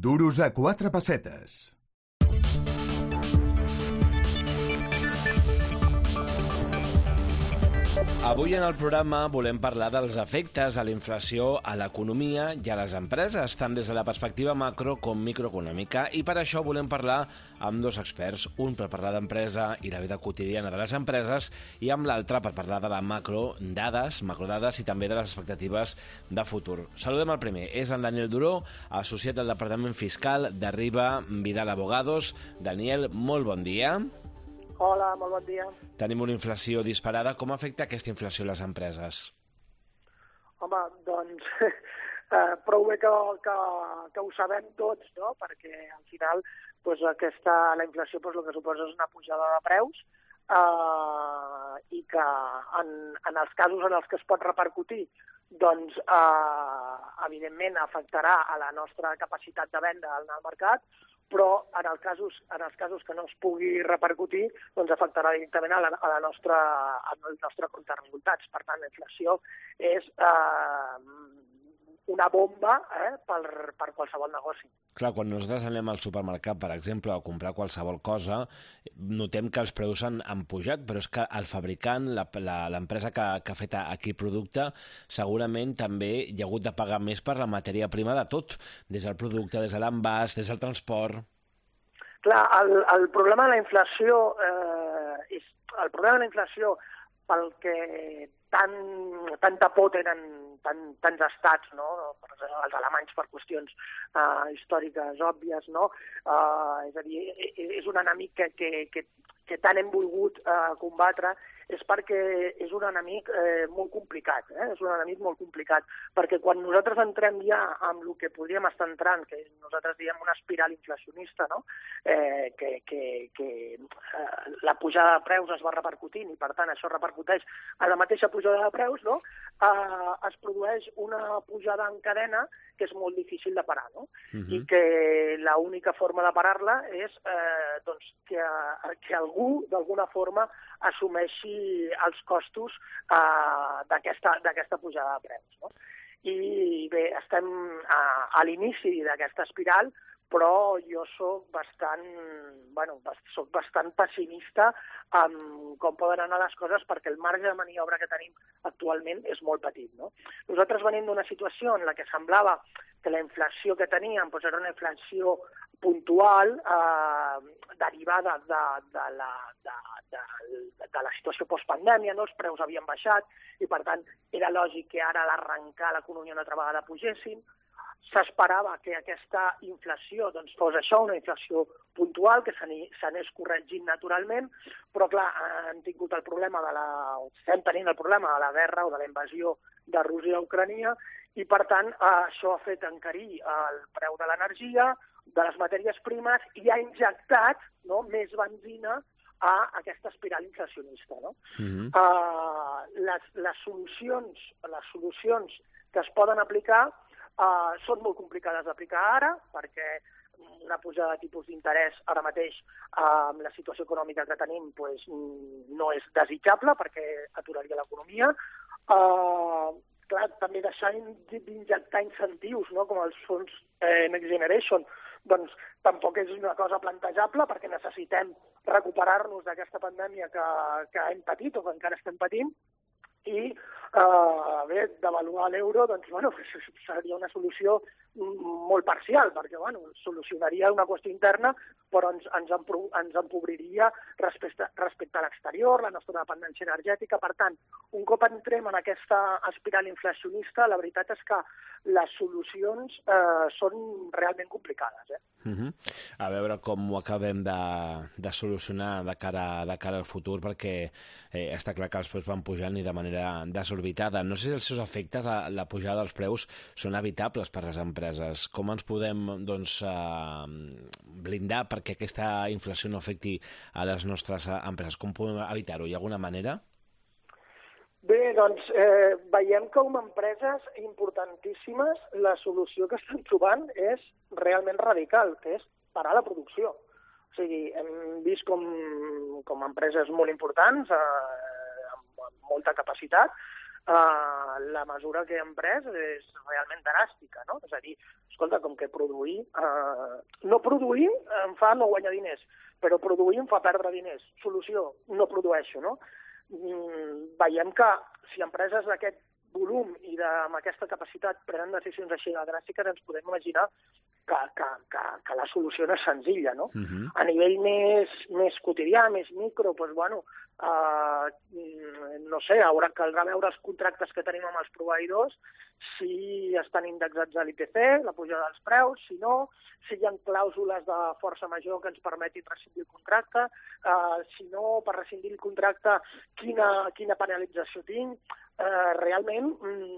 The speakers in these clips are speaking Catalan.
Duros a 4 pessetes. Avui en el programa volem parlar dels efectes de la inflació a l'economia i a les empreses, tant des de la perspectiva macro com microeconòmica, i per això volem parlar amb dos experts, un per parlar d'empresa i la vida quotidiana de les empreses i amb l'altre per parlar de la macrodades i també de les expectatives de futur. Saludem el primer, és en Daniel Duró, associat del Departament Fiscal de Riba Vidal Abogados. Daniel, molt bon dia. Hola, molt bon dia. Tenim una inflació disparada. Com afecta aquesta inflació a les empreses? Home, doncs prou bé que ho sabem tots, no? Perquè al final doncs, la inflació doncs, el que suposa és una pujada de preus i que en els casos en els que es pot repercutir doncs, evidentment afectarà a la nostra capacitat de venda al mercat, però en els casos que no es pugui repercutir, doncs afectarà directament al nostre compte de resultats. Per tant, la inflació és una bomba per qualsevol negoci. Clar, quan nosaltres anem al supermercat, per exemple, a comprar qualsevol cosa, notem que els preus han pujat, però és que el fabricant, l'empresa que ha fet aquell producte, segurament també hi ha hagut de pagar més per la matèria prima de tot, des del producte, des de l'envàs, des del transport. Clar, el problema de la inflació pel que tanta por tenen tants estats, no? Els alemanys per qüestions històriques òbvies, no? És a dir, és un enemic que tant hem volgut combatre, és perquè és un enemic molt complicat, és un enemic molt complicat, perquè quan nosaltres entrem ja amb el que podríem estar entrant, que nosaltres diem una espiral inflacionista, no? que la pujada de preus es va repercutint i per tant això repercuteix a la mateixa pujada de preus, no? Es produeix una pujada en cadena que és molt difícil de parar, no? I que l'única forma de parar-la és doncs, que algú d'alguna forma assumeixi els costos d'aquesta pujada de preus, no? I bé, estem a l'inici d'aquesta espiral, però jo soc bastant pessimista amb com poden anar les coses perquè el marge de maniobra que tenim actualment és molt petit, no? Nosaltres venim d'una situació en la que semblava que la inflació que teníem doncs era una inflació puntual derivada de la situació postpandèmia, no? Els preus havien baixat i per tant era lògic que ara a l'arrencar l'economia una altra vegada pugessin. S'esperava que aquesta inflació doncs, fos això, una inflació puntual, que s'anés corregint naturalment, però clar, estem tenint el problema de la guerra o de la invasió de Rússia a Ucrània i per tant això ha fet encarir el preu de l'energia, de les matèries primes i ha injectat, no, més benzina a aquesta espiral inflacionista, no? Les solucions que es poden aplicar són molt complicades d'aplicar ara, perquè una pujada de tipus d'interès ara mateix amb la situació econòmica que tenim doncs, no és desitjable perquè aturaria l'economia. Clar, també deixar d'injectar incentius, no? Com els fons Next Generation, doncs tampoc és una cosa plantejable perquè necessitem recuperar-nos d'aquesta pandèmia que hem patit o que encara estem patint i bé, devaluar l'euro doncs, bueno, seria una solució molt parcial, perquè bueno, solucionaria una qüestió interna, però ens empobriria respecte a l'exterior, la nostra dependència energètica. Per tant, un cop entrem en aquesta espiral inflacionista, la veritat és que les solucions són realment complicades. A veure com ho acabem de solucionar de cara al futur, perquè està clar que els preus van pujant i de manera desorbitada. No sé si els seus efectes, la pujada dels preus, són evitables per les empreses. Com ens podem blindar perquè aquesta inflació no afecti a les nostres empreses? Com podem evitar-ho? Hi ha alguna manera? Bé, doncs veiem que com a empreses importantíssimes la solució que estan trobant és realment radical, que és parar la producció. O sigui, hem vist com empreses molt importants, amb molta capacitat, la mesura que hem pres és realment dràstica, no? És a dir, escolta, com que produir... no produir em fa no guanyar diners, però produir em fa perdre diners. Solució, no produeixo, no? Veiem que si empreses d'aquest volum i amb aquesta capacitat prenen decisions així de dràstiques, ens podem imaginar que la solució no és senzilla, no? A nivell més quotidià, més micro, doncs, bueno, no sé, caldrà veure els contractes que tenim amb els proveïdors, si estan indexats a l'IPC, la pujada dels preus, si no, si hi ha clàusules de força major que ens permetin rescindir el contracte, si no, per rescindir el contracte, quina penalització tinc. Realment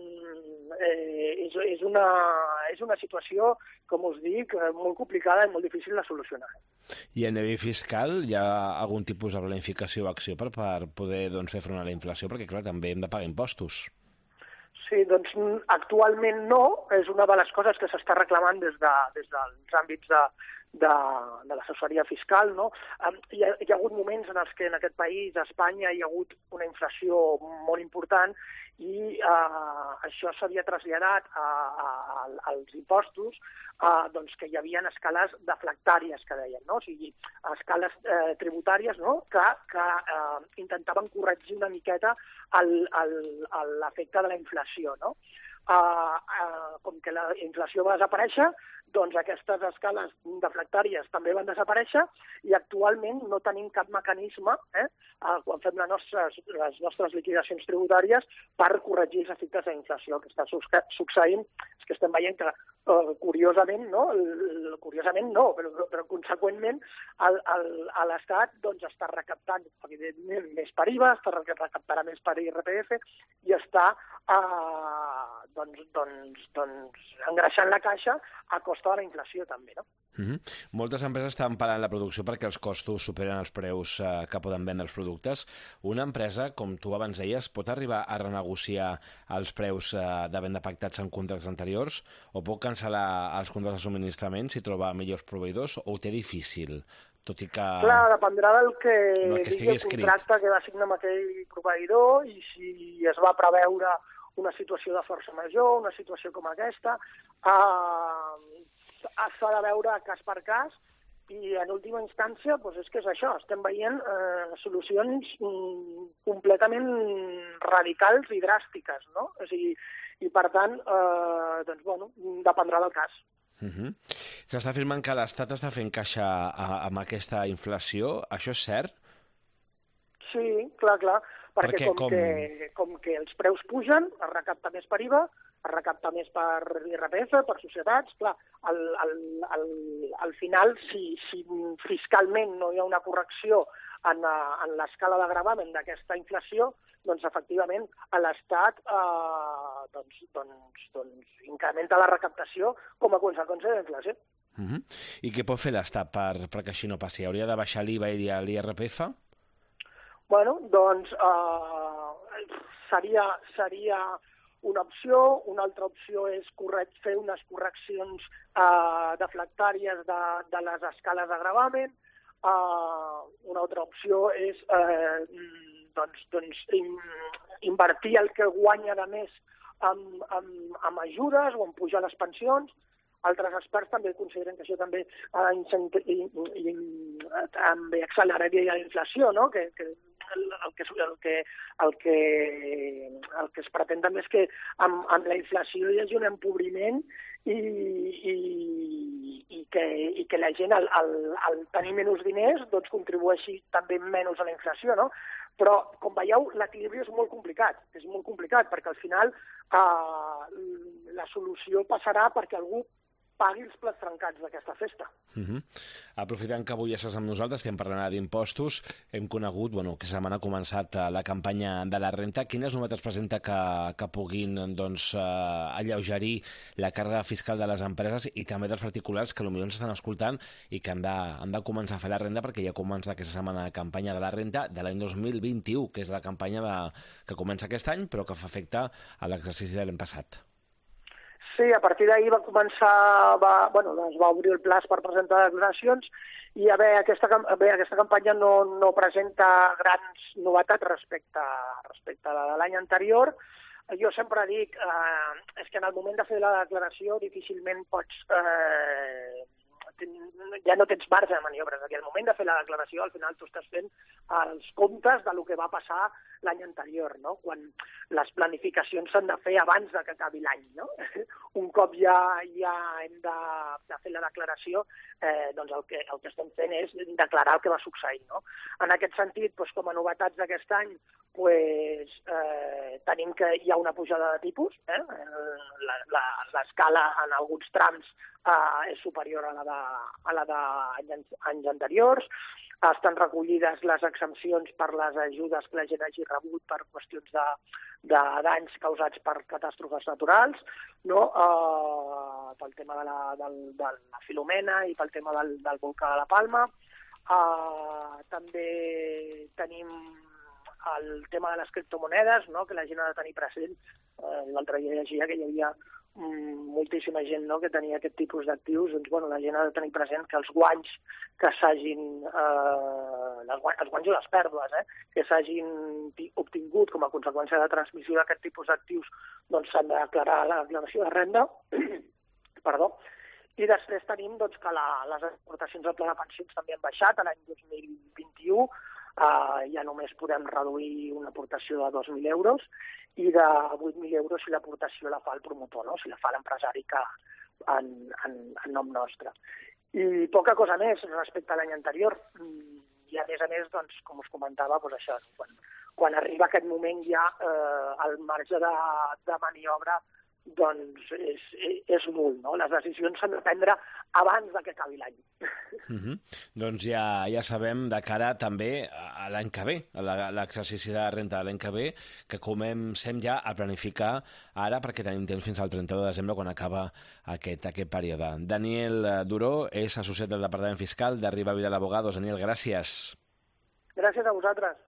és una situació, com us dic, molt complicada i molt difícil de solucionar. I a nivell fiscal hi ha algun tipus de planificació o acció per poder fer front a la inflació? Perquè, clar, també hem de pagar impostos. Sí, doncs actualment no. És una de les coses que s'està reclamant des dels àmbits de l'assessoria fiscal, no? Hi ha hagut moments en els que en aquest país, a Espanya, hi ha hagut una inflació molt important i això s'havia traslladat als impostos, doncs que hi havia escales deflactàries, que deien, no? O sigui, escales tributàries, no? que intentaven corregir una miqueta l'efecte de la inflació, no? Com que la inflació va desaparèixer, doncs aquestes escales deflactàries també van desaparèixer i actualment no tenim cap mecanisme, quan fem les nostres liquidacions tributàries, per corregir els efectes de la inflació. El que està succeint és que estem veient que, curiosament no, però conseqüentment l'Estat està recaptant, evidentment, més per IVA, recaptarà més per IRPF i està engreixant la caixa a costa de la inflació també, no? Moltes empreses estan parant la producció perquè els costos superen els preus que poden vendre els productes. Una empresa, com tu abans deies, pot arribar a renegociar els preus de venda pactats en contractes anteriors o pot cancel·lar els contractes de subministrament si troba millors proveïdors o ho té difícil? Tot i que... Clar, dependrà del que digui el contracte que va signar amb aquell proveïdor i si es va preveure una situació de força major, una situació com aquesta. S'ha de veure cas per cas i en última instància és que és això, estem veient solucions completament radicals i dràstiques, no? O sigui, i per tant, dependrà del cas. S'està afirmant que l'Estat està fent caixa amb aquesta inflació, això és cert? Sí, clar, perquè com que els preus pugen, es recapta més per IVA, es recapta més per IRPF, per societats, clar, al final, si fiscalment no hi ha una correcció en l'escala de gravamen d'aquesta inflació, doncs efectivament l'Estat incrementa la recaptació com a conseqüència de la inflació. I què pot fer l'Estat perquè així no passi? Hauria de baixar l'IVA i l'IRPF? Bueno, doncs seria una opció. Una altra opció és fer unes correccions deflactàries de les escales de gravamen. Una altra opció és invertir el que guanya de més amb ajudes o en pujar les pensions. Altres experts també consideren que això també acceleraria la inflació, no? Que el que es pretén també és que amb la inflació hi hagi un empobriment i que la gent al tenir menys diners doncs contribueixi també menys a la inflació, no? Però, com veieu, l'equilibri és molt complicat perquè al final la solució passarà perquè algú pagui els plats trencats d'aquesta festa. Aprofitant que avui estàs amb nosaltres, estem parlant d'impostos, hem conegut que aquesta setmana ha començat la campanya de la renta. Quines novetats presenta que puguin alleugerir la càrrega fiscal de les empreses i també dels particulars que potser ens estan escoltant i que han de començar a fer la renda perquè ja comença aquesta setmana la campanya de la renta de l'any 2021, que és la campanya que comença aquest any però que fa efecte a l'exercici de l'any passat? Sí, a partir d'ahir va començar, es va obrir el plaç per presentar declaracions i aquesta campanya no presenta grans novetats respecte a la de l'any anterior. Jo sempre dic, és que en el moment de fer la declaració difícilment pots... ja no tens marge de maniobres. Al moment de fer la declaració, al final tu estàs fent els comptes de lo que va passar l'any anterior, no? Quan les planificacions s'han de fer abans de que acabi l'any, no? Un cop ja hem de fer la declaració, doncs el que estem fent és declarar el que va succeir, no? En aquest sentit, doncs, com a novetats d'aquest any, tenim que hi ha una pujada de tipus, l'escala en alguns trams és superior a la d'anys anteriors, estan recollides les exempcions per les ajudes que la gent hagi rebut per qüestions de danys causats per catàstrofes naturals, no? Pel tema de la Filomena i pel tema del volcà de la Palma. També tenim el tema de les criptomonedes, no? Que la gent ha de tenir present. L'altre dia llegia que hi havia moltíssima gent, no?, que tenia aquest tipus d'actius. Doncs, bueno, la gent ha de tenir present que els guanys que s'hagin... els guanys o les pèrdues, que s'hagin obtingut com a conseqüència de transmissió d'aquest tipus d'actius, doncs s'han de declarar a la declaració de renda. Perdó. I després tenim doncs, que les aportacions al pla de pensions també han baixat. L'any 2021 ja només podem reduir una aportació de 2.000 euros i de 8.000 euros si l'aportació la fa el promotor, no? Si la fa l'empresari que en nom nostre. I poca cosa més respecte a l'any anterior. I a més, doncs, com us comentava, doncs això, quan arriba aquest moment ja el marge de maniobra doncs és nul, no? Les decisions s'han de prendre abans que acabi l'any. Doncs ja sabem de cara també a l'any que ve, a l'exercici de renta de l'any que ve, que comencem ja a planificar ara perquè tenim temps fins al 31 de desembre quan acaba aquest període. Daniel Duró és associat del Departament Fiscal de Riba Vidal Abogados. Daniel, gràcies. Gràcies a vosaltres.